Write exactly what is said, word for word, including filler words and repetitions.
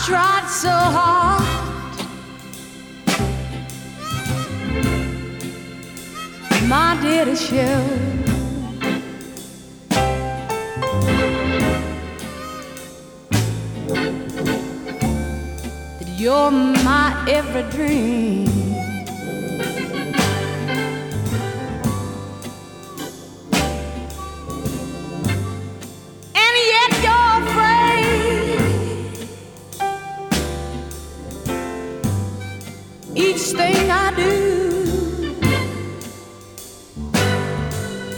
tried so hard my dear to show that you're my every dream. And yet you're afraid each thing I do